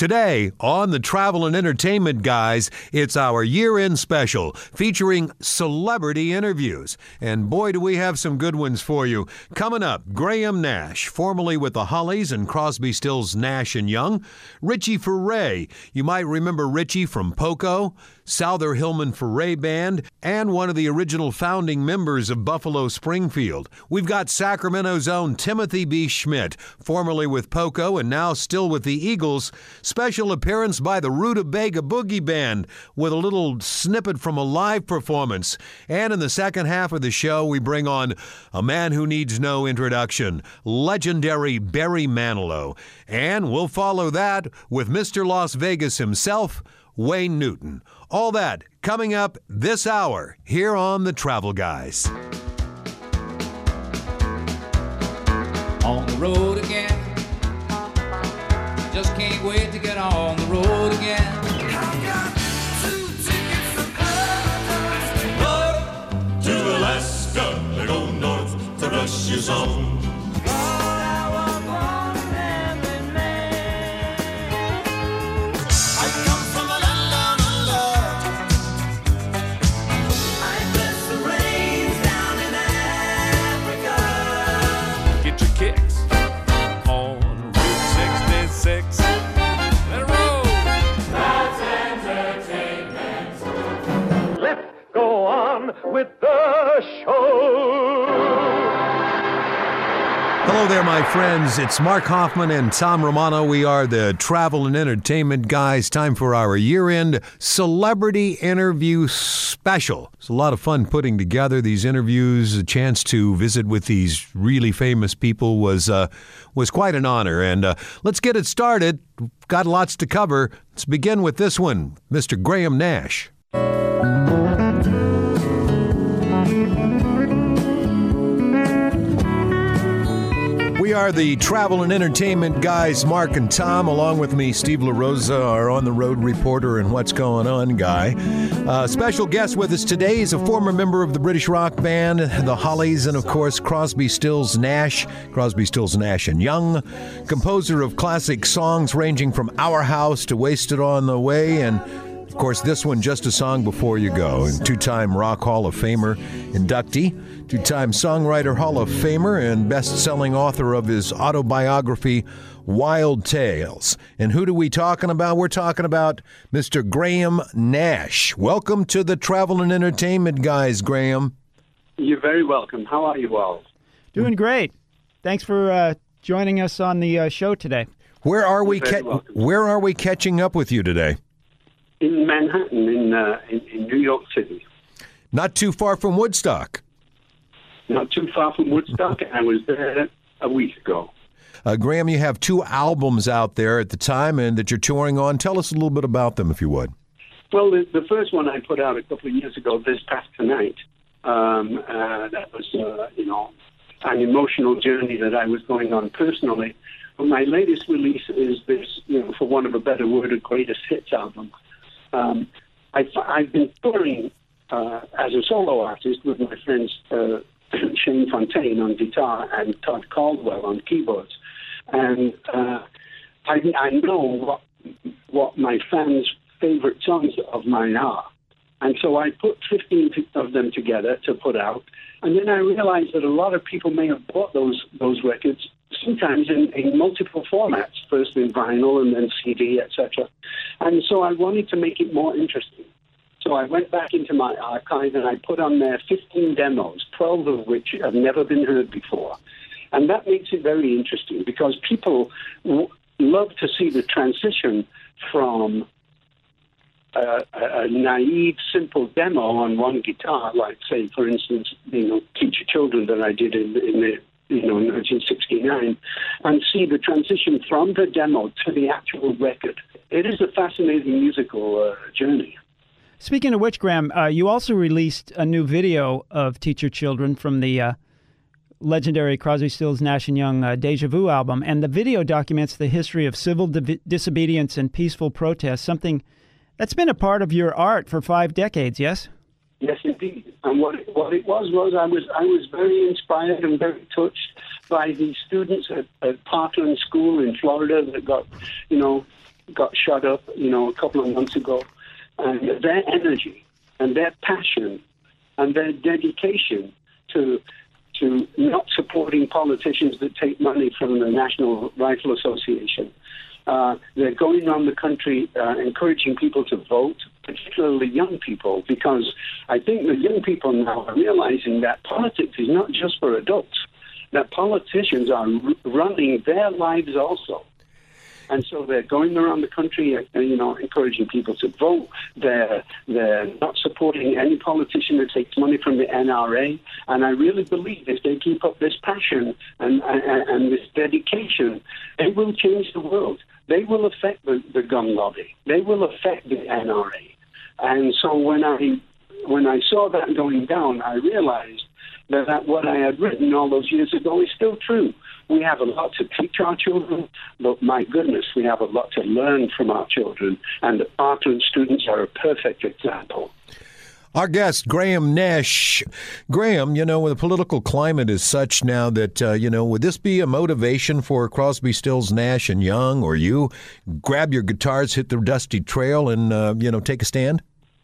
Today, on the Travel and Entertainment Guys, it's our year-end special featuring celebrity interviews. And boy, do we have some good ones for you. Coming up, Graham Nash, formerly with the Hollies and Crosby, Stills, Nash & Young. Richie Furay, you might remember Richie from Poco, Souther Hillman Furay Band, and one of the original founding members of Buffalo Springfield. We've got Sacramento's own Timothy B. Schmidt, formerly with Poco and now still with the Eagles. Special appearance by the Rutabaga Boogie Band with a little snippet from a live performance. And in the second half of the show, we bring on a man who needs no introduction, legendary Barry Manilow. And we'll follow that with Mr. Las Vegas himself, Wayne Newton. All that coming up this hour here on The Travel Guys. On the road again. Just can't wait to get on the road again. I got 2 tickets to paradise. To Alaska, they go north to Russia's own. With the show. Hello there, my friends. It's Mark Hoffman and Tom Romano. We are the Travel and Entertainment Guys. Time for our year-end celebrity interview special. It's a lot of fun putting together these interviews. A chance to visit with these really famous people was quite an honor. And let's get it started. Got lots to cover. Let's begin with this one, Mr. Graham Nash. We are the Travel and Entertainment Guys, Mark and Tom. Along with me, Steve LaRosa, our on-the-road reporter and what's going on guy. Special guest with us today is a former member of the British rock band, the Hollies, and of course, Crosby, Stills, Nash & Young. Composer of classic songs ranging from Our House to Wasted on the Way, and of course, this one, Just a Song Before You Go. And two-time Rock Hall of Famer inductee, two-time Songwriter Hall of Famer, and best-selling author of his autobiography, Wild Tales. And who do we talking about? We're talking about Mr. Graham Nash. Welcome to the Travel and Entertainment Guys, Graham. You're very welcome. How are you all? Doing great. Thanks for joining us on the show today. Where are we catching up with you today? In Manhattan, in New York City. Not too far from Woodstock. Not too far from Woodstock. I was there a week ago. Graham, you have 2 albums out there at the time and that you're touring on. Tell us a little bit about them, if you would. Well, the first one I put out a couple of years ago, This Past Tonight, that was, an emotional journey that I was going on personally. But my latest release is this, for want of a better word, a greatest hits album. I've been touring as a solo artist with my friends Shane Fontaine on guitar and Todd Caldwell on keyboards. And I know what my fans' favorite songs of mine are. And so I put 15 of them together to put out. And then I realized that a lot of people may have bought those records sometimes in multiple formats, first in vinyl and then CD, etc. And so I wanted to make it more interesting. So I went back into my archive and I put on there 15 demos, 12 of which have never been heard before. And that makes it very interesting because people love to see the transition from a naive, simple demo on one guitar, like, say, for instance, Teach Your Children that I did in 1969, and see the transition from the demo to the actual record. It is a fascinating musical journey. Speaking of which, Graham, you also released a new video of Teach Your Children from the legendary Crosby, Stills, Nash & Young Deja Vu album, and the video documents the history of civil disobedience and peaceful protest, something that's been a part of your art for 5 decades, yes? Yes, indeed. And what it was I was very inspired and very touched by the students at Parkland School in Florida that got, got shot up, a couple of months ago. And their energy and their passion and their dedication to not supporting politicians that take money from the National Rifle Association. They're going around the country encouraging people to vote, particularly young people, because I think the young people now are realizing that politics is not just for adults, that politicians are running their lives also. And so they're going around the country, encouraging people to vote. They're not supporting any politician that takes money from the NRA. And I really believe if they keep up this passion and this dedication, they will change the world. They will affect the gun lobby. They will affect the NRA. And so when I saw that going down, I realized that what I had written all those years ago is still true. We have a lot to teach our children, but my goodness, we have a lot to learn from our children, and the Parkland students are a perfect example. Our guest, Graham Nash. Graham, when the political climate is such now that, would this be a motivation for Crosby, Stills, Nash and Young, or you grab your guitars, hit the dusty trail, and, take a stand?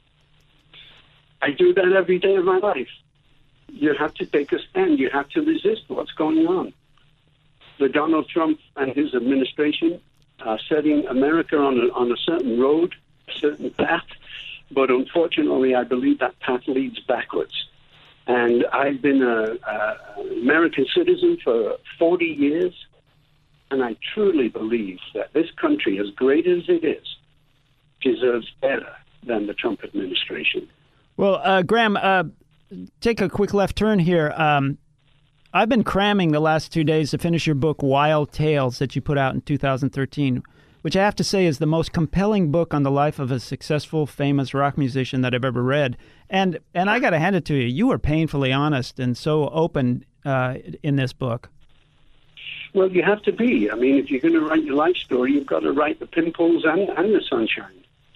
I do that every day of my life. You have to take a stand. You have to resist what's going on. The Donald Trump and his administration are setting America on a certain road, a certain path, but unfortunately, I believe that path leads backwards. And I've been an American citizen for 40 years, and I truly believe that this country, as great as it is, deserves better than the Trump administration. Well, Graham, take a quick left turn here. I've been cramming the last 2 days to finish your book, Wild Tales, that you put out in 2013, which I have to say is the most compelling book on the life of a successful, famous rock musician that I've ever read. And I got to hand it to you. You were painfully honest and so open in this book. Well, you have to be. I mean, if you're going to write your life story, you've got to write the pimples and the sunshine.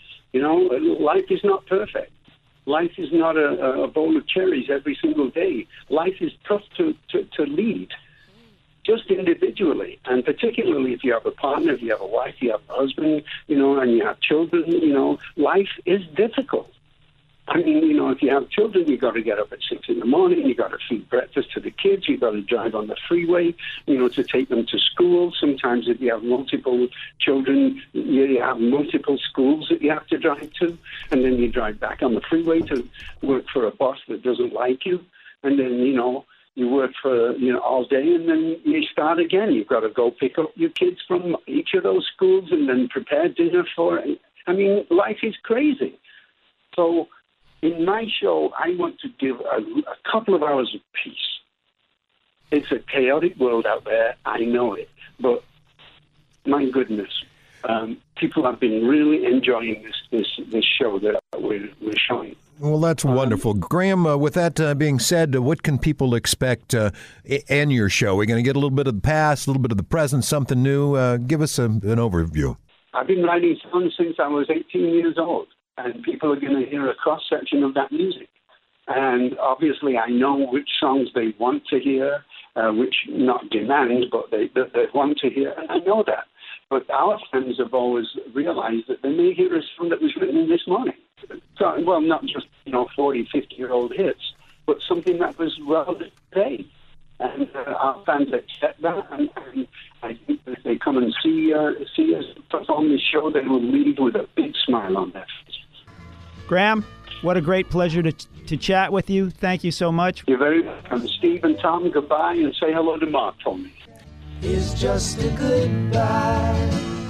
Life is not perfect. Life is not a bowl of cherries every single day. Life is tough to lead, just individually, and particularly if you have a partner, if you have a wife, you have a husband, and you have children, life is difficult. I mean, if you have children, you've got to get up at 6 in the morning, you've got to feed breakfast to the kids, you've got to drive on the freeway, to take them to school. Sometimes if you have multiple children, you have multiple schools that you have to drive to, and then you drive back on the freeway to work for a boss that doesn't like you, and then, you work for, all day, and then you start again. You've got to go pick up your kids from each of those schools and then prepare dinner for it. I mean, life is crazy. So in my show, I want to give a couple of hours of peace. It's a chaotic world out there. I know it. But my goodness, people have been really enjoying this show that we're showing. Well, that's wonderful. Graham, with that being said, what can people expect in your show? We're going to get a little bit of the past, a little bit of the present, something new. Give us an overview. I've been writing songs since I was 18 years old, and people are going to hear a cross-section of that music. And obviously I know which songs they want to hear, which not demand, but they want to hear. And I know that. But our fans have always realized that they may hear a song that was written this morning. So, well, not just, 40, 50-year-old hits, but something that was relevant today. And our fans accept that, and I think that if they come and see us perform this show, they will leave with a big smile on their face. Graham, what a great pleasure to chat with you. Thank you so much. You're very welcome. Steve and Tom, goodbye, and say hello to Mark for me. Is just a goodbye.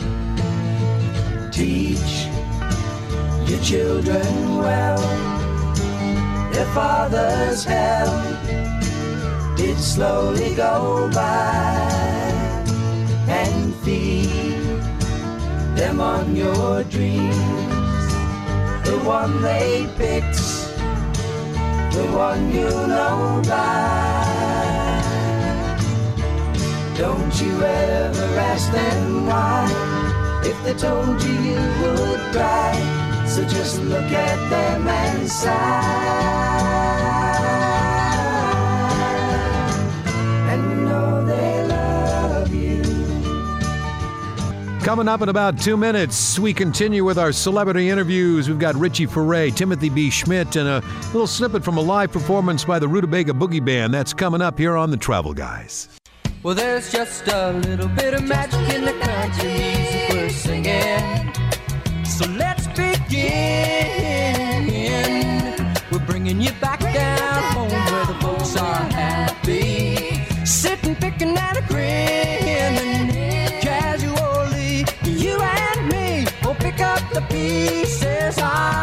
Teach your children well. Their father's help did slowly go by, and feed them on your dreams. The one they picked, the one you know by. Don't you ever ask them why, if they told you you would cry. So just look at them and sigh, and know they love you. Coming up in about 2 minutes, we continue with our celebrity interviews. We've got Richie Furay, Timothy B. Schmidt, and a little snippet from a live performance by the Rutabaga Boogie Band. That's coming up here on The Travel Guys. Well, there's just a little bit of magic in the country music we're singing. So let's begin. We're bringing you back down home where the folks are happy, sitting, picking, and agreeing. Casually, you and me will pick up the pieces.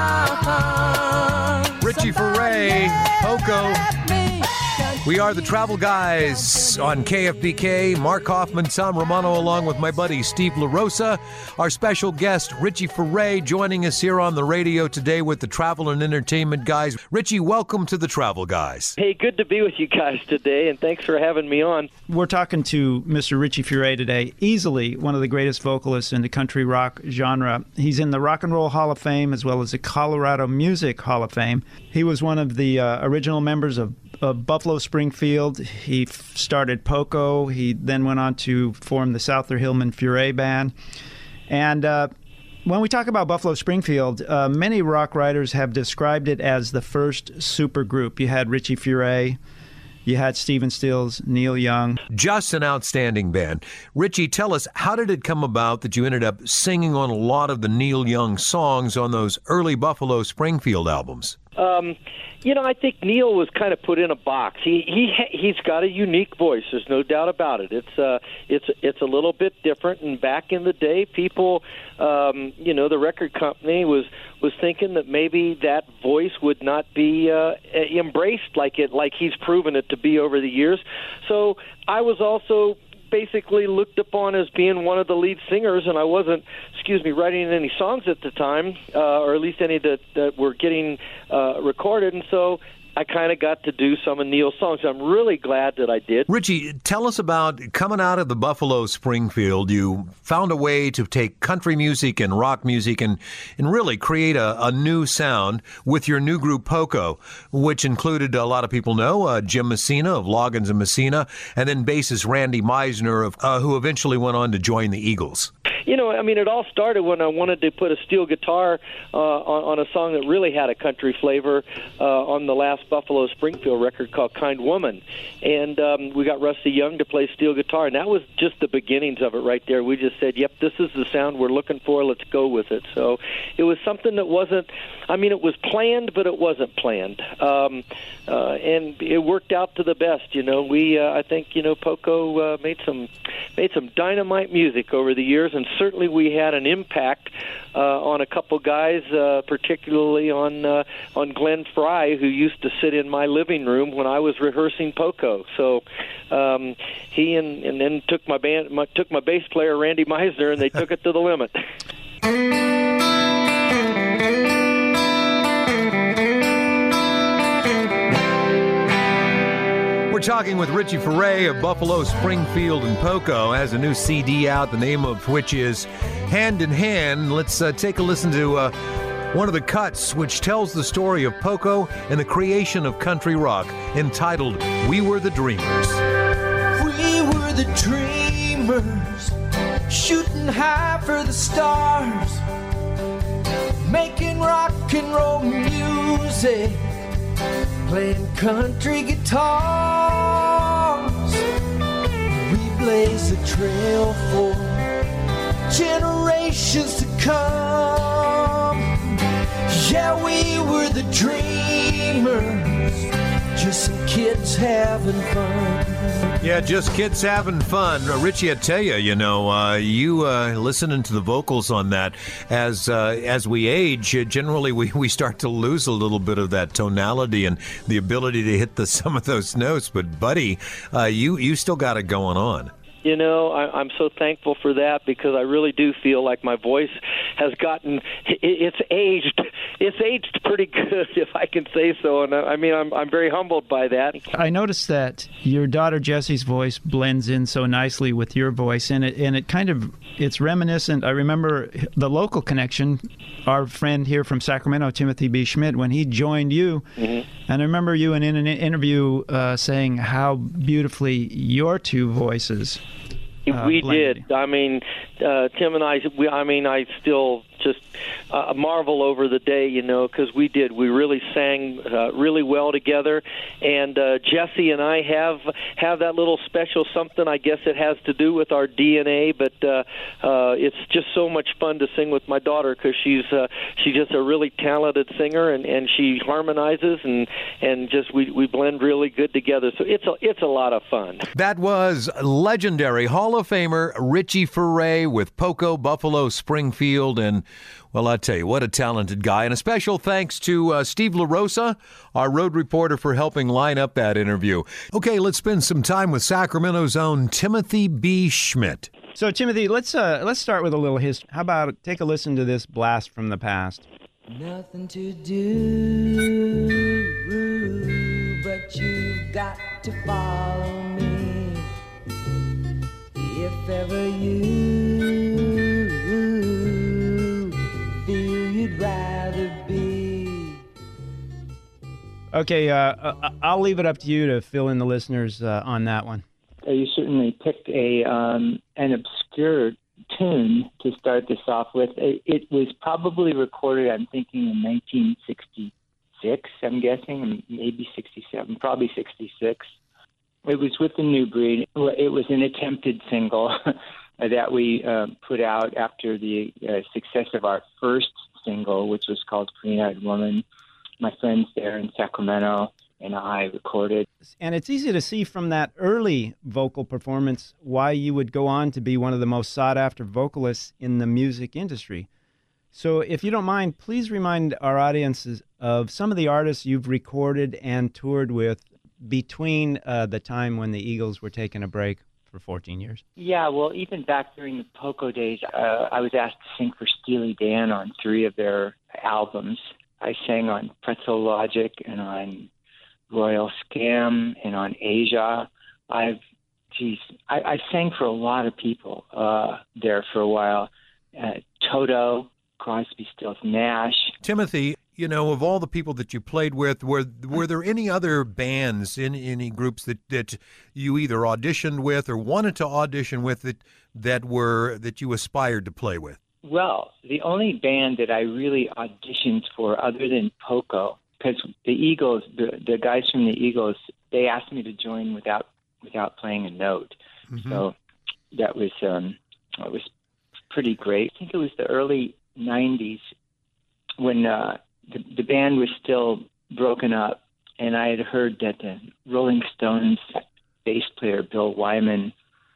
Richie Furay, Poco. We are the Travel Guys on KFBK. Mark Hoffman, Tom Romano, along with my buddy Steve LaRosa. Our special guest, Richie Furay, joining us here on the radio today with the Travel and Entertainment Guys. Richie, welcome to the Travel Guys. Hey, good to be with you guys today, and thanks for having me on. We're talking to Mr. Richie Furay today, easily one of the greatest vocalists in the country rock genre. He's in the Rock and Roll Hall of Fame as well as the Colorado Music Hall of Fame. He was one of the original members of Buffalo Springfield. He started Poco. He then went on to form the Souther Hillman Furay Band. And when we talk about Buffalo Springfield, many rock writers have described it as the first supergroup. You had Richie Furay, you had Stephen Stills, Neil Young. Just an outstanding band. Richie, tell us, how did it come about that you ended up singing on a lot of the Neil Young songs on those early Buffalo Springfield albums? I think Neil was kind of put in a box. He's got a unique voice. There's no doubt about it. It's a little bit different. And back in the day, people, the record company was thinking that maybe that voice would not be embraced like he's proven it to be over the years. So I was also basically looked upon as being one of the lead singers, and I wasn't, writing any songs at the time, or at least any that were getting recorded, and so I kind of got to do some of Neil's songs. I'm really glad that I did. Richie, tell us about coming out of the Buffalo Springfield. You found a way to take country music and rock music and really create a new sound with your new group Poco, which included, a lot of people know, Jim Messina of Loggins and Messina, and then bassist Randy Meisner, who eventually went on to join the Eagles. It all started when I wanted to put a steel guitar on a song that really had a country flavor on the last Buffalo Springfield record called Kind Woman. And we got Rusty Young to play steel guitar, and that was just the beginnings of it right there. We just said, yep, this is the sound we're looking for. Let's go with it. So it was something that wasn't, it was planned, but it wasn't planned. And it worked out to the best. I think Poco made some dynamite music over the years, and certainly we had an impact on a couple guys, particularly on Glenn Fry, who used to sit in my living room when I was rehearsing Poco. So he and then took my bass player Randy Meisner, and they took it to the limit. We're talking with Richie Furay of Buffalo Springfield and Poco. Has a new CD out, the name of which is Hand in Hand. Let's take a listen to one of the cuts, which tells the story of Poco and the creation of country rock, entitled We Were the Dreamers. We were the dreamers, shooting high for the stars, making rock and roll music, playing country guitars. We blaze a trail for generations to come. Yeah, we were the dreamers, just some kids having fun. Yeah, just kids having fun. Richie, I tell you, you listening to the vocals on that, as we age, generally we start to lose a little bit of that tonality and the ability to hit some of those notes. But, buddy, you still got it going on. I'm so thankful for that, because I really do feel like my voice has gotten, it's aged pretty good, if I can say so. And I'm very humbled by that. I noticed that your daughter Jessie's voice blends in so nicely with your voice, and it's reminiscent. I remember the local connection, our friend here from Sacramento, Timothy B. Schmidt, when he joined you. Mm-hmm. And I remember you in an interview saying how beautifully your two voices We blended. did. I mean, Tim and I still just marvel over the day, because we did. We really sang really well together, and Jesse and I have that little special something. I guess it has to do with our DNA, but it's just so much fun to sing with my daughter because she's just a really talented singer, and she harmonizes, and just we blend really good together. So it's a lot of fun. That was legendary Hall of Famer Richie Furay with Poco, Buffalo, Springfield, and, well, I tell you, what a talented guy. And a special thanks to Steve LaRosa, our road reporter, for helping line up that interview. Okay, let's spend some time with Sacramento's own Timothy B. Schmit. So, Timothy, let's start with a little history. How about take a listen to this blast from the past? Nothing to do, but you've got to follow me. If ever you feel you'd rather be. Okay, I'll leave it up to you to fill in the listeners on that one. You certainly picked an obscure tune to start this off with. It was probably recorded, I'm thinking, in 1966, I'm guessing, maybe 67, probably 66. It was with the New Breed. It was an attempted single that we put out after the success of our first single, which was called Green-Eyed Woman. My friends there in Sacramento and I recorded. And it's easy to see from that early vocal performance why you would go on to be one of the most sought-after vocalists in the music industry. So if you don't mind, please remind our audiences of some of the artists you've recorded and toured with between the time when the Eagles were taking a break for 14 years. Yeah, well, even back during the Poco days, I was asked to sing for Steely Dan on 3 of their albums. I sang on Pretzel Logic and on Royal Scam and on Asia. I sang for a lot of people there for a while. Toto, Crosby, Stills, Nash. Timothy, of all the people that you played with, were there any other bands, any groups that you either auditioned with or wanted to audition with that you aspired to play with? Well, the only band that I really auditioned for other than Poco, because the Eagles, the guys from the Eagles, they asked me to join without playing a note. Mm-hmm. So that was pretty great. I think it was the early 90s when the band was still broken up, and I had heard that the Rolling Stones bass player Bill Wyman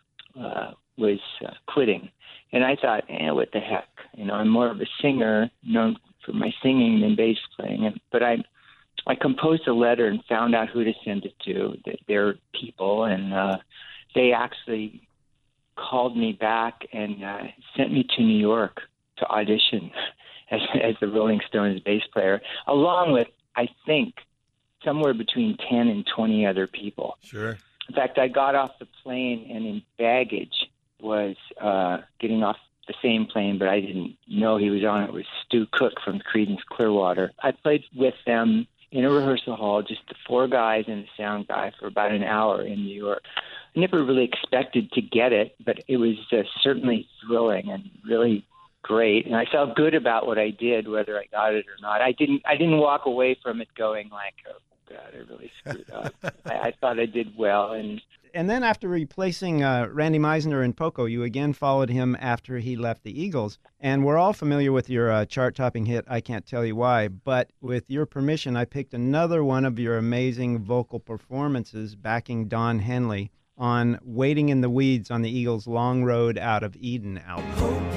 was quitting. And I thought, what the heck? I'm more of a singer, known for my singing than bass playing. But I composed a letter and found out who to send it to, their people, and they actually called me back and sent me to New York to audition as the Rolling Stones bass player, along with, I think, somewhere between 10 and 20 other people. Sure. In fact, I got off the plane, and in baggage was getting off the same plane, but I didn't know he was on it, was Stu Cook from Creedence Clearwater. I played with them in a rehearsal hall, just the 4 guys and the sound guy, for about an hour in New York. I never really expected to get it, but it was certainly thrilling and really great, and I felt good about what I did, whether I got it or not. I didn't walk away from it going like, oh God, I really screwed up. I thought I did well. And then after replacing Randy Meisner in Poco, you again followed him after he left the Eagles. And we're all familiar with your chart-topping hit, I Can't Tell You Why, but with your permission, I picked another one of your amazing vocal performances backing Don Henley on Waiting in the Weeds on the Eagles' Long Road Out of Eden album.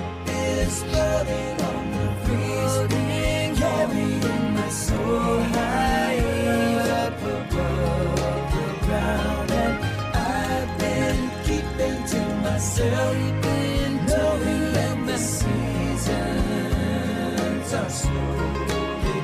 Floating on the breeze, carrying my soul high up above the ground, and I've been keeping to myself, knowing that the seasons are slowly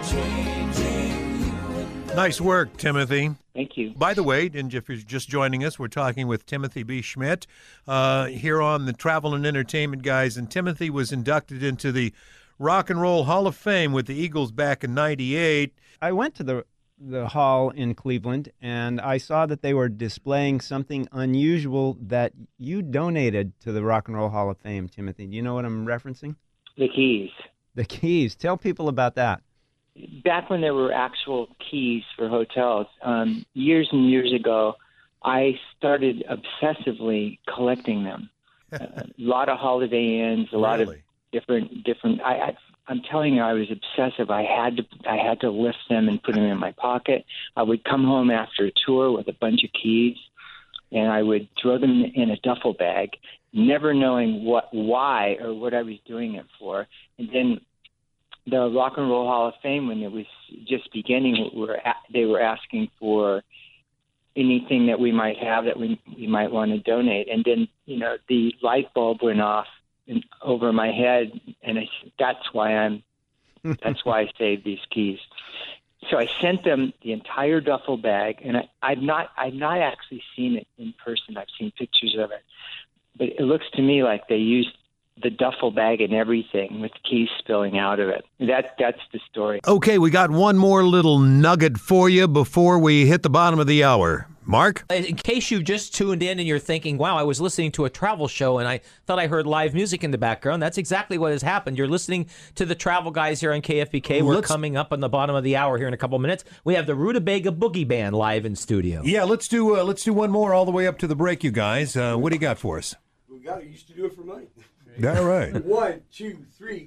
changing. Nice work, Timothy. Thank you. By the way, and if you're just joining us, we're talking with Timothy B. Schmit here on the Travel and Entertainment Guys. And Timothy was inducted into the Rock and Roll Hall of Fame with the Eagles back in '98. I went to the the hall in Cleveland, and I saw that they were displaying something unusual that you donated to the Rock and Roll Hall of Fame, Timothy. Do you know what I'm referencing? The keys. The keys. Tell people about that. Back when there were actual keys for hotels, years and years ago, I started obsessively collecting them. A lot of Holiday Inns, a lot of different. I'm telling you, I was obsessive. I had to lift them and put them in my pocket. I would come home after a tour with a bunch of keys, and I would throw them in a duffel bag, never knowing why or what I was doing it for. And then the Rock and Roll Hall of Fame, when it was just beginning, they were asking for anything that we might have that we might want to donate. And then, the light bulb went off over my head, and I said, that's why I saved these keys. So I sent them the entire duffel bag, and I've not actually seen it in person. I've seen pictures of it, but it looks to me like they used the duffel bag and everything with keys spilling out of it. That's the story. Okay, we got one more little nugget for you before we hit the bottom of the hour. Mark? In case you've just tuned in and you're thinking, wow, I was listening to a travel show and I thought I heard live music in the background, that's exactly what has happened. You're listening to the Travel Guys here on KFBK. We're coming up on the bottom of the hour here in a couple of minutes. We have the Rutabaga Boogie Band live in studio. Yeah, let's do one more all the way up to the break, you guys. What do you got for us? We got it. You used to do it for money. All right. 1, 2, 3.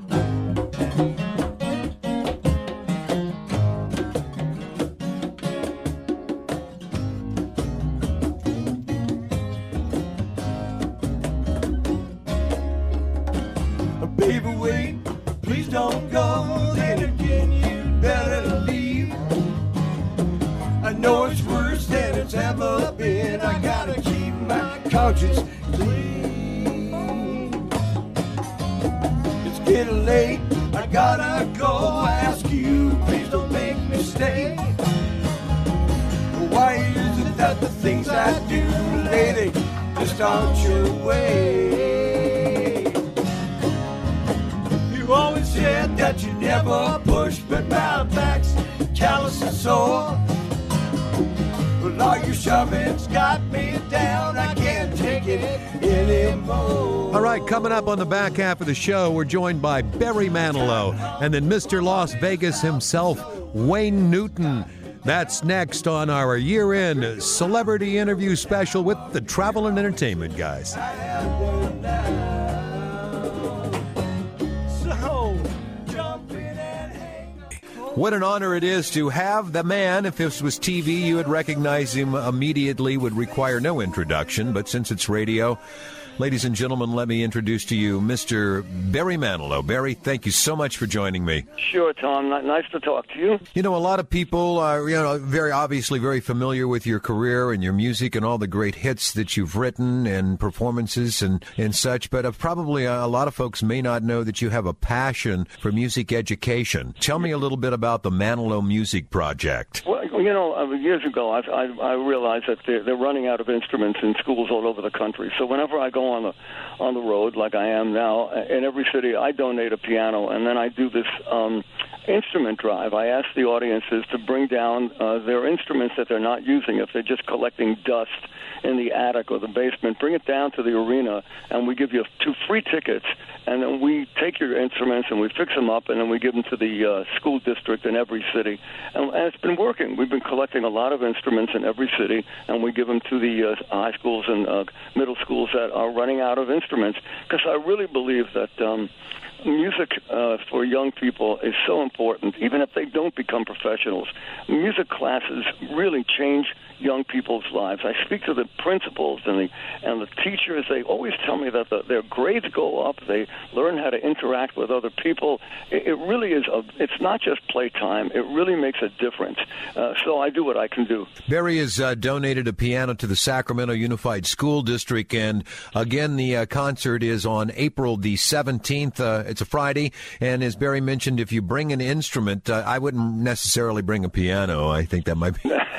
Baby, wait, please don't go. Then again, you better leave. I know it's worse than it's ever been. I gotta keep my conscience clean. It's getting late, I gotta go. I ask you, please don't make me stay. Why is it that the things I do, lady, just aren't your way? You always said that you never push, but my back's callous and sore. Well, all your shoving's got me down. I can't take it anymore. All right, coming up on the back half of the show, we're joined by Barry Manilow and then Mr. Las Vegas himself, Wayne Newton. That's next on our year-end celebrity interview special with the Travel and Entertainment Guys. What an honor it is to have the man. If this was TV, you would recognize him immediately, would require no introduction. But since it's radio, ladies and gentlemen, let me introduce to you Mr. Barry Manilow. Barry, thank you so much for joining me. Sure, Tom. Nice to talk to you. You know, a lot of people are, very obviously very familiar with your career and your music and all the great hits that you've written and performances and such, but probably a lot of folks may not know that you have a passion for music education. Tell me a little bit about the Manilow Music Project. Well, years ago, I realized that they're running out of instruments in schools all over the country. So whenever I go on the road, like I am now, in every city, I donate a piano, and then I do this instrument drive. I ask the audiences to bring down their instruments that they're not using. If they're just collecting dust in the attic or the basement, bring it down to the arena, and we give you 2 free tickets, and then we take your instruments and we fix them up, and then we give them to the school district in every city. And it's been working. We've been collecting a lot of instruments in every city, and we give them to the high schools and middle schools that are running out of instruments, because I really believe that music for young people is so important. Even if they don't become professionals, music classes really change young people's lives. I speak to the principals and the teachers. They always tell me that their grades go up. They learn how to interact with other people. It really is. It's not just playtime. It really makes a difference. So I do what I can do. Barry has donated a piano to the Sacramento Unified School District, and again, the concert is on April the 17th. It's a Friday, and as Barry mentioned, if you bring an instrument, I wouldn't necessarily bring a piano. I think that might be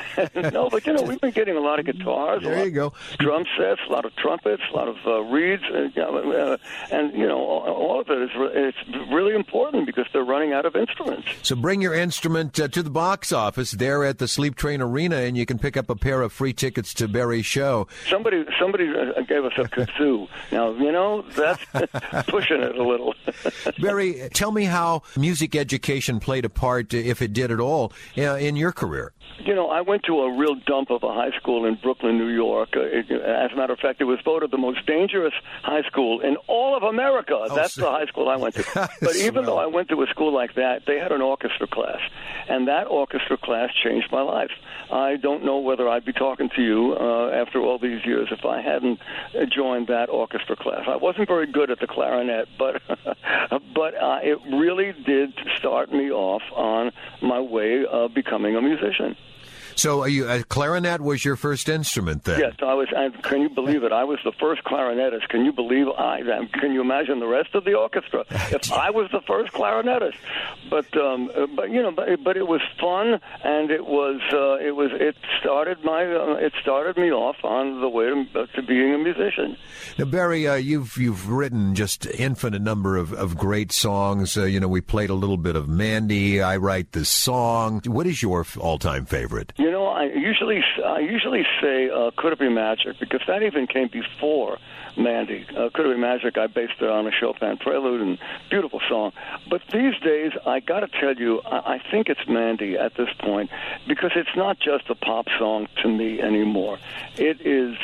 No, but we've been getting a lot of guitars. There you go. Drum sets, a lot of trumpets, a lot of reeds, and all of it it's really important because they're running out of instruments. So bring your instrument to the box office there at the Sleep Train Arena, and you can pick up a pair of free tickets to Barry's show. Somebody gave us a kazoo. Now, that's pushing it a little. Barry, tell me how music education played a part, if it did at all, in your career. I went to a real dump of a high school in Brooklyn, New York. As a matter of fact, it was voted the most dangerous high school in all of America. That's the high school I went to. But even though I went to a school like that, they had an orchestra class. And that orchestra class changed my life. I don't know whether I'd be talking to you after all these years if I hadn't joined that orchestra class. I wasn't very good at the clarinet, but it really did start me off on my way of becoming a musician. So a clarinet was your first instrument then? Yes, I was. Can you believe it? I was the first clarinetist. Can you believe can you imagine the rest of the orchestra if I was the first clarinetist? But it was fun, and it started me off on the way to being a musician. Now, Barry, you've written just infinite number of great songs. We played a little bit of Mandy. I Write This Song. What is your all-time favorite? I usually say Could It Be Magic, because that even came before Mandy. Could It Be Magic, I based it on a Chopin prelude, and beautiful song. But these days, I got to tell you, I think it's Mandy at this point, because it's not just a pop song to me anymore. It is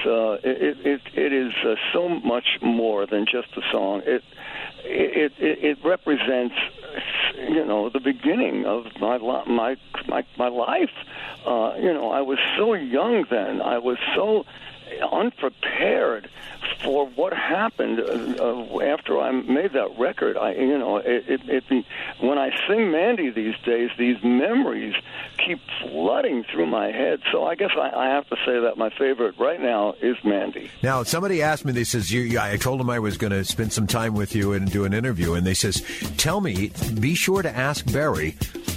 so much more than just a song. It represents, the beginning of my life. I was so young then. I was so unprepared for what happened after I made that record. When I sing Mandy these days, these memories keep flooding through my head. So I guess I have to say that my favorite right now is Mandy. Now, somebody asked me, they says, I told them I was going to spend some time with you and do an interview, and they says, tell me, be sure to ask Barry,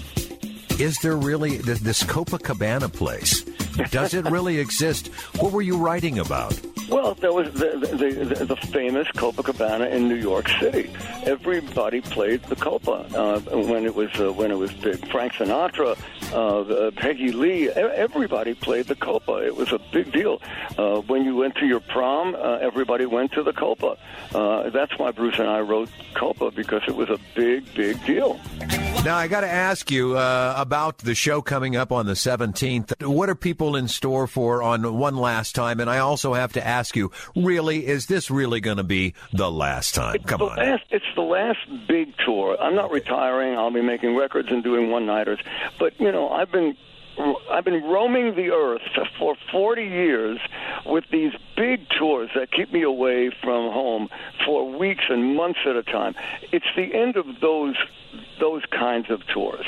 is there really this Copacabana place? Does it really exist? What were you writing about? Well, there was the famous Copacabana in New York City. Everybody played the Copa when it was big. Frank Sinatra, Peggy Lee, everybody played the Copa. It was a big deal. When you went to your prom, everybody went to the Copa. That's why Bruce and I wrote Copa, because it was a big, big deal. Now, I got to ask you about the show coming up on the 17th. What are people in store for on One Last Time? And I also have to ask you, really, is this really going to be the last time? Come on. It's the last big tour. I'm not retiring. I'll be making records and doing one-nighters. But, I've been roaming the earth for 40 years with these big tours that keep me away from home for weeks and months at a time. It's the end of those kinds of tours.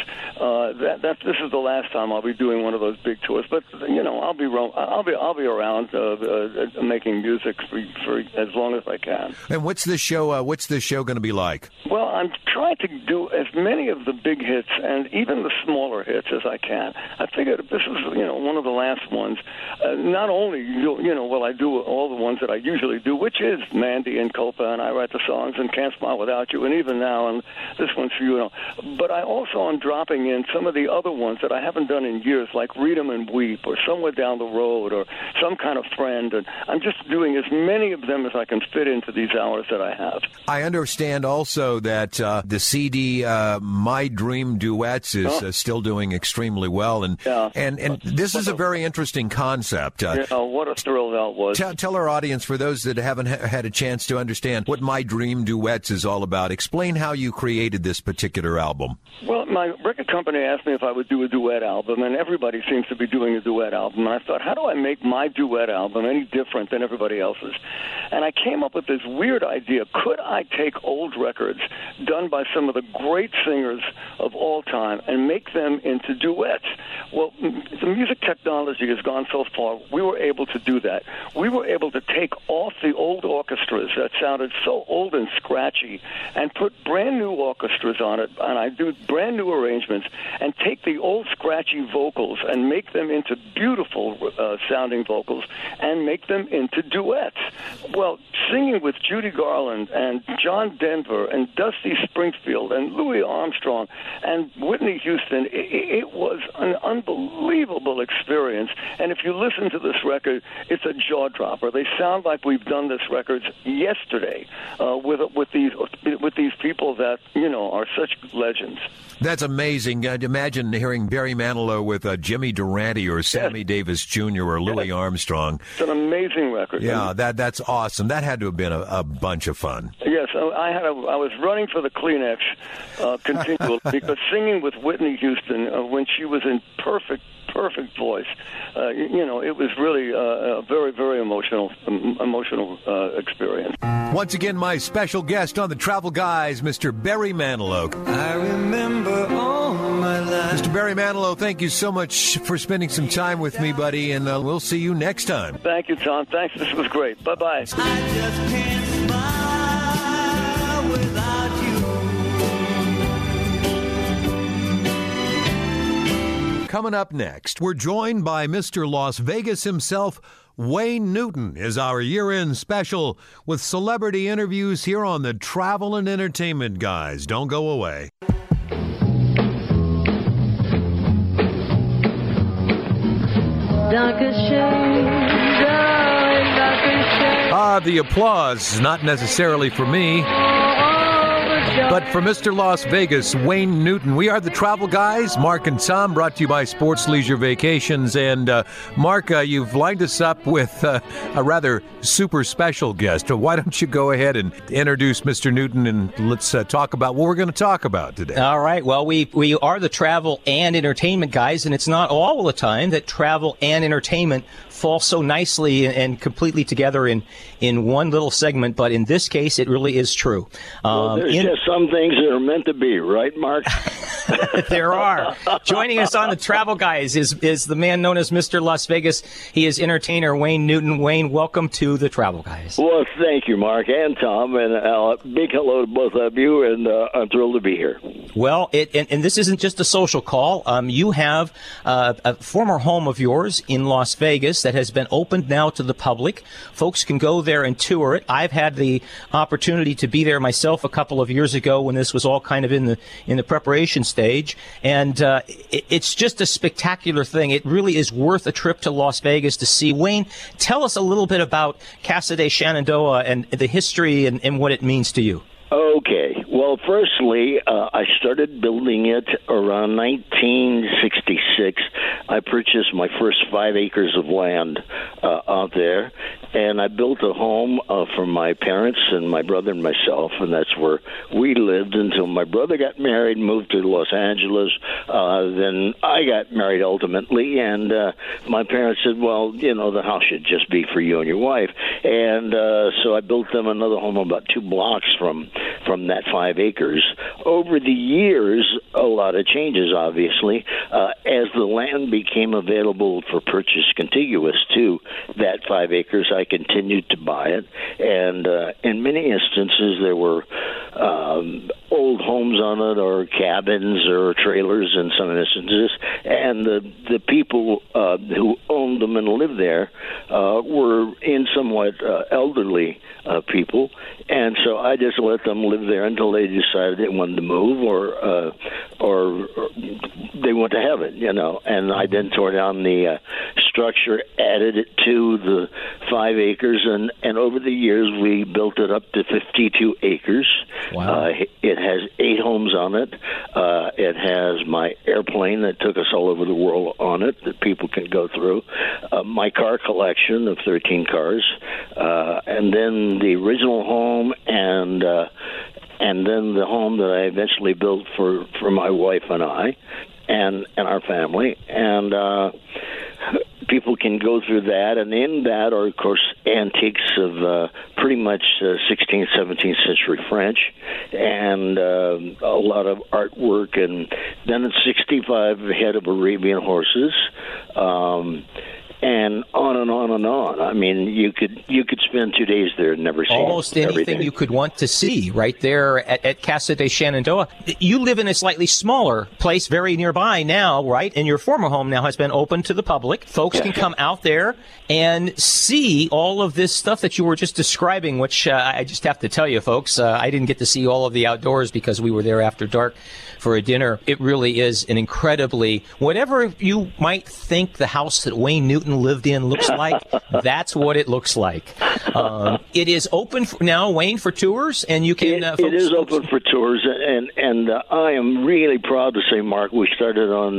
This is the last time I'll be doing one of those big tours. But I'll be around making music for as long as I can. And what's this show going to be like? Well, I'm trying to do as many of the big hits and even the smaller hits as I can. I figured this is one of the last ones. Not only will I do all the ones that I usually do, which is Mandy and Copa, and I Write the Songs, and Can't Smile Without You, and even now, and this one's for you. But I also am dropping in some of the other ones that I haven't done in years, like Read 'Em and Weep, or Somewhere Down the Road, or Some Kind of Friend. And I'm just doing as many of them as I can fit into these hours that I have. I understand also that the CD My Dream Duets is still doing extremely well, and this is a very interesting concept. What a thrill that was. Tell our audience, for those that haven't had a chance to understand what My Dream Duets is all about, explain how you created this particular album. Well, my record company asked me if I would do a duet album, and everybody seems to be doing a duet album. And I thought, how do I make my duet album any different than everybody else's? And I came up with this weird idea. Could I take old records done by some of the great singers of all time and make them into duets? Well, the music technology has gone so far, we were able to do that. We were able to take off the old orchestras that sounded so old and scratchy and put brand new orchestras on it, and I do with brand new arrangements and take the old scratchy vocals and make them into beautiful sounding vocals and make them into duets. Well, singing with Judy Garland and John Denver and Dusty Springfield and Louis Armstrong and Whitney Houston, it was an unbelievable experience. And if you listen to this record, it's a jaw dropper. They sound like we've done this record yesterday with these people that are such legends. That's amazing. Imagine hearing Barry Manilow with Jimmy Durante or Sammy Davis Jr. or Louis Armstrong. It's an amazing record. Yeah, that's awesome. That had to have been a bunch of fun. Yes, I was running for the Kleenex continually because singing with Whitney Houston when she was in perfect voice, it was really a very, very emotional experience. Once again, my special guest on the Travel Guys, Mr. Barry Manilow. I remember all my life. Mr. Barry Manilow, thank you so much for spending some time with me, buddy, and we'll see you next time. Thank you, Tom. Thanks. This was great. Bye-bye. I just can't smile without you. Coming up next, we're joined by Mr. Las Vegas himself. Wayne Newton is our year-end special with celebrity interviews here on the Travel and Entertainment Guys. Don't go away. The applause is not necessarily for me, but for Mr. Las Vegas, Wayne Newton. We are the Travel Guys, Mark and Tom, brought to you by Sports Leisure Vacations. And Mark, you've lined us up with a rather super special guest. Why don't you go ahead and introduce Mr. Newton, and let's talk about what we're going to talk about today. All right. Well, we are the Travel and Entertainment Guys, and it's not all the time that travel and entertainment fall so nicely and completely together in one little segment, but in this case, it really is true. There's just some things that are meant to be, right, Mark? There are. Joining us on the Travel Guys is the man known as Mr. Las Vegas. He is entertainer Wayne Newton. Wayne, welcome to the Travel Guys. Well, thank you, Mark and Tom, and big hello to both of you, and I'm thrilled to be here. Well, and this isn't just a social call. You have a former home of yours in Las Vegas that has been opened now to the public. Folks can go there and tour it. I've had the opportunity to be there myself a couple of years ago when this was all kind of in the preparation stage, and it's just a spectacular thing. It really is worth a trip to Las Vegas to see. Wayne, tell us a little bit about Casa de Shenandoah and the history and what it means to you. Okay. Well, firstly, I started building it around 1966. I purchased my first 5 acres of land out there, and I built a home for my parents and my brother and myself, and that's where we lived until my brother got married, moved to Los Angeles. Then I got married ultimately, and my parents said, well, the house should just be for you and your wife. And so I built them another home about 2 blocks from that 5 acres. Over the years, a lot of changes, obviously. As the land became available for purchase contiguous to that 5 acres, I continued to buy it. And in many instances, there were old homes on it, or cabins, or trailers in some instances. And the people who owned them and lived there were in somewhat elderly people. And so I just let them live there until they decided they wanted to move, or they went to heaven, And I then tore down the structure, added it to the 5 acres, and over the years we built it up to 52 acres. Wow. It has 8 homes on it. It has my airplane that took us all over the world on it that people can go through. My car collection of 13 cars, and then the original home, and then the home that I eventually built for my wife and I, and our family, and people can go through that, and in that are, of course, antiques of pretty much 16th, 17th century French, and a lot of artwork, and then 65 head of Arabian horses, and on and on and on. I mean, you could spend 2 days there and never see almost anything everything you could want to see right there at Casa de Shenandoah. You live in a slightly smaller place very nearby now, right? And your former home now has been open to the public. Folks can come out there and see all of this stuff that you were just describing, which I just have to tell you, folks, I didn't get to see all of the outdoors because we were there after dark for a dinner. It really is an incredibly, whatever you might think the house that Wayne Newton lived in looks like, that's what it looks like. It is open now, Wayne, for tours, and you can. It is open for tours, and I am really proud to say, Mark, we started on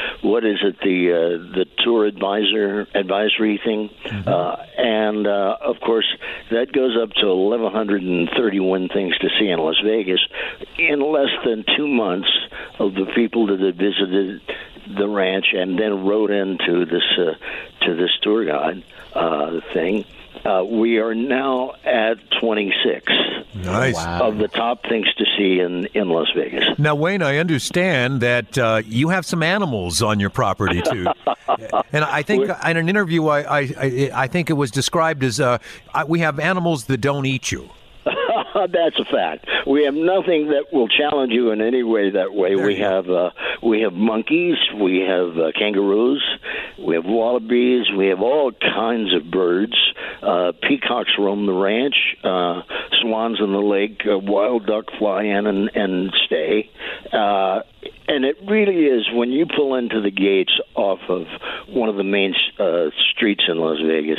the tour advisory thing, and of course that goes up to 1,131 things to see in Las Vegas in less than 2 months of the people that had visited the ranch and then wrote into this tour guide thing. We are now at 26 of the top things to see in Las Vegas. Now, Wayne, I understand that you have some animals on your property, too. And I think in an interview, I think it was described as we have animals that don't eat you. That's a fact. We have nothing that will challenge you in any way that way. We have monkeys, we have kangaroos, we have wallabies, we have all kinds of birds. Peacocks roam the ranch, swans in the lake, wild duck fly in and stay. And it really is, when you pull into the gates off of one of the main streets in Las Vegas,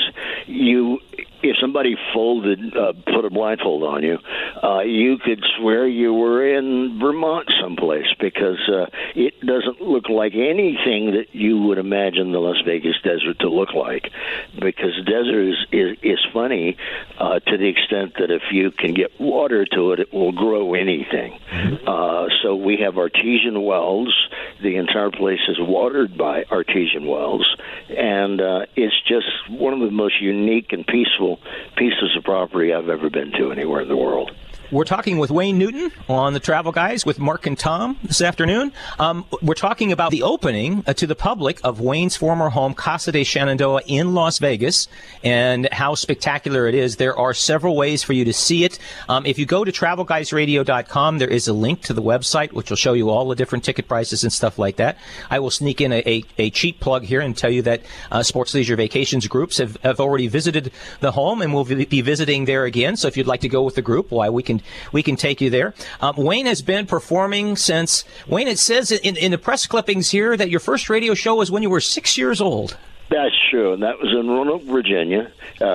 if somebody put a blindfold on you, you could swear you were in Vermont someplace, because it doesn't look like anything that you would imagine the Las Vegas desert to look like. Because desert is funny to the extent that if you can get water to it, it will grow anything. So we have artesian wells. The entire place is watered by artesian wells, and it's just one of the most unique and peaceful pieces of property I've ever been to anywhere in the world. We're talking with Wayne Newton on the Travel Guys with Mark and Tom this afternoon. We're talking about the opening to the public of Wayne's former home, Casa de Shenandoah in Las Vegas, and how spectacular it is. There are several ways for you to see it. If you go to TravelGuysRadio.com, there is a link to the website, which will show you all the different ticket prices and stuff like that. I will sneak in a cheap plug here and tell you that Sports Leisure Vacations groups have already visited the home and will be visiting there again. So if you'd like to go with the group, we can take you there. Wayne has been performing since, Wayne, it says in the press clippings here that your first radio show was when you were 6 years old. That's true, and that was in Roanoke, Virginia,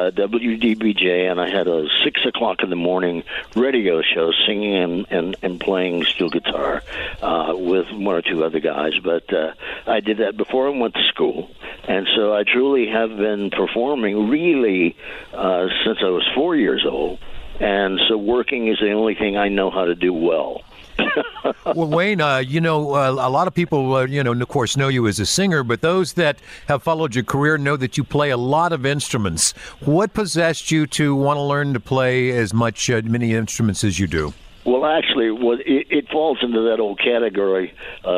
WDBJ, and I had a 6 o'clock in the morning radio show singing and playing steel guitar with one or two other guys. But I did that before I went to school, and so I truly have been performing really since I was 4 years old. And so working is the only thing I know how to do well. Well, Wayne, a lot of people, of course, know you as a singer, but those that have followed your career know that you play a lot of instruments. What possessed you to want to learn to play as many instruments as you do? Well, actually, it falls into that old category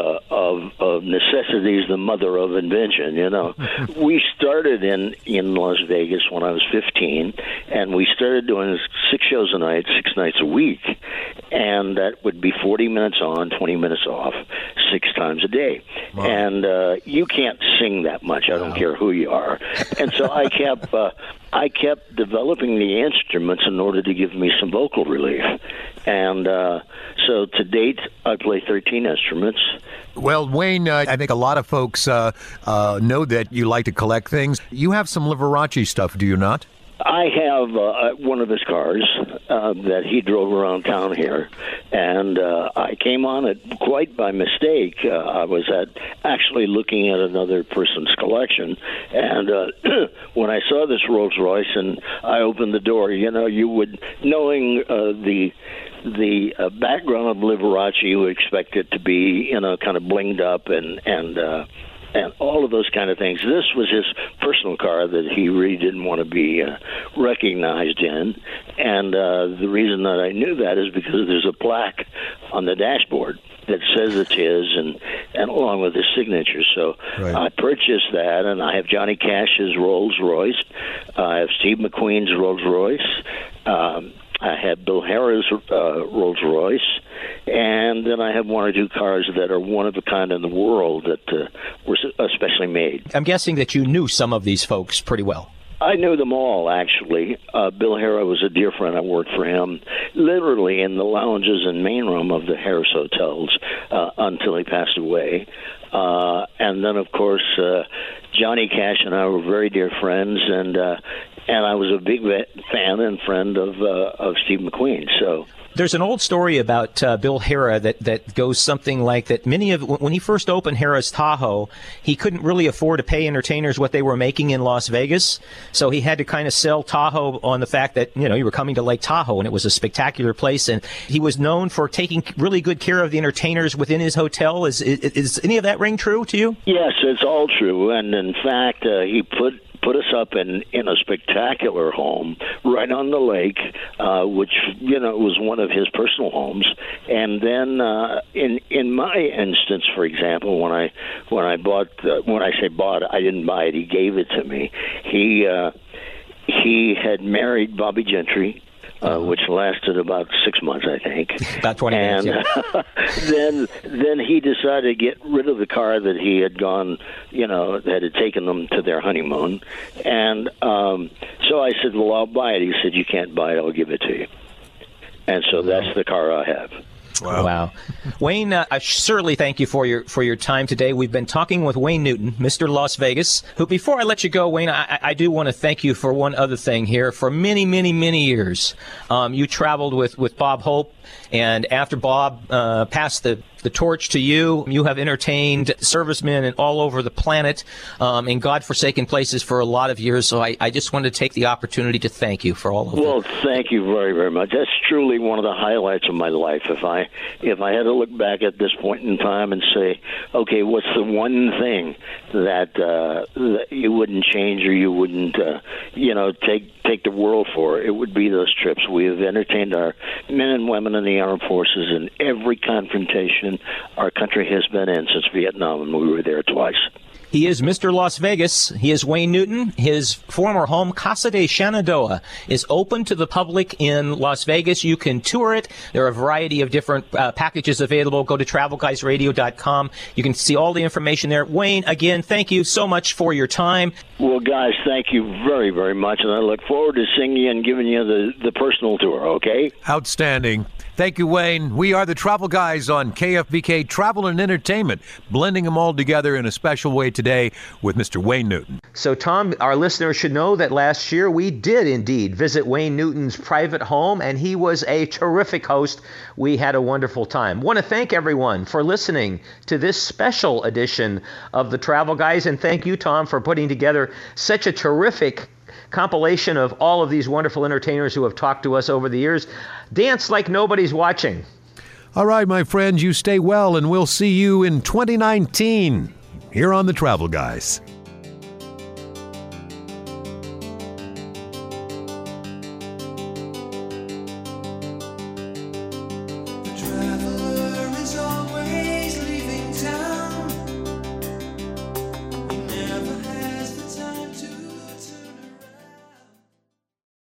of necessity is the mother of invention, We started in Las Vegas when I was 15, and we started doing 6 shows a night, 6 nights a week, and that would be 40 minutes on, 20 minutes off, 6 times a day. Wow. And you can't sing that much. I don't care who you are. And so I kept developing the instruments in order to give me some vocal relief. And so to date, I play 13 instruments. Well, Wayne, I think a lot of folks know that you like to collect things. You have some Liberace stuff, do you not? I have one of his cars that he drove around town here, and I came on it quite by mistake. I was actually looking at another person's collection, and when I saw this Rolls Royce and I opened the door, you would, knowing the background of Liberace, you would expect it to be, kind of blinged up and all of those kind of things. This was his personal car that he really didn't want to be recognized in. And the reason that I knew that is because there's a plaque on the dashboard that says it's his, and along with his signature. So I purchased that, and I have Johnny Cash's Rolls Royce. I have Steve McQueen's Rolls Royce. I have Bill Harrah's Rolls Royce, and then I have one or two cars that are one of a kind in the world that were especially made. I'm guessing that you knew some of these folks pretty well. I knew them all, actually. Bill Harrah was a dear friend. I worked for him literally in the lounges and main room of the Harris hotels until he passed away. And then, of course, Johnny Cash and I were very dear friends, and I was a big fan and friend of Steve McQueen. So there's an old story about Bill Harrah that goes something like that. When he first opened Harrah's Tahoe, he couldn't really afford to pay entertainers what they were making in Las Vegas, so he had to kind of sell Tahoe on the fact that you were coming to Lake Tahoe and it was a spectacular place, and he was known for taking really good care of the entertainers within his hotel. Is any of that ring true to you? Yes, it's all true, and in fact, he put us up in a spectacular home right on the lake, which was one of his personal homes. And then in my instance, for example, when I bought, when I say bought, I didn't buy it. He gave it to me. He had married Bobby Gentry. Which lasted about 6 months, I think. About 20 minutes, yeah. then he decided to get rid of the car that he had gone, that had taken them to their honeymoon. And so I said, well, I'll buy it. He said, you can't buy it. I'll give it to you. And so that's the car I have. Wow. Wayne, I certainly thank you for your time today. We've been talking with Wayne Newton, Mr. Las Vegas, who, before I let you go, Wayne, I do want to thank you for one other thing here. For many, many, many years, you traveled with Bob Hope, and after Bob passed the torch to you, you have entertained servicemen all over the planet in God-forsaken places for a lot of years. So I just wanted to take the opportunity to thank you for all of that. Well, thank you very, very much. That's truly one of the highlights of my life. If I had to look back at this point in time and say, okay, what's the one thing that you wouldn't change or you wouldn't, take the world for, it would be those trips. We have entertained our men and women in the armed forces in every confrontation our country has been in since Vietnam, and we were there twice. He is Mr. Las Vegas. He is Wayne Newton. His former home, Casa de Shenandoah, is open to the public in Las Vegas. You can tour it. There are a variety of different packages available. Go to TravelGuysRadio.com. You can see all the information there. Wayne, again, thank you so much for your time. Well, guys, thank you very, very much, and I look forward to seeing you and giving you the personal tour, okay? Outstanding. Thank you, Wayne. We are the Travel Guys on KFBK Travel and Entertainment, blending them all together in a special way today with Mr. Wayne Newton. So, Tom, our listeners should know that last year we did indeed visit Wayne Newton's private home, and he was a terrific host. We had a wonderful time. Want to thank everyone for listening to this special edition of the Travel Guys, and thank you, Tom, for putting together such a terrific compilation of all of these wonderful entertainers who have talked to us over the years. Dance like nobody's watching. All right, my friends, you stay well, and we'll see you in 2019 here on the Travel Guys.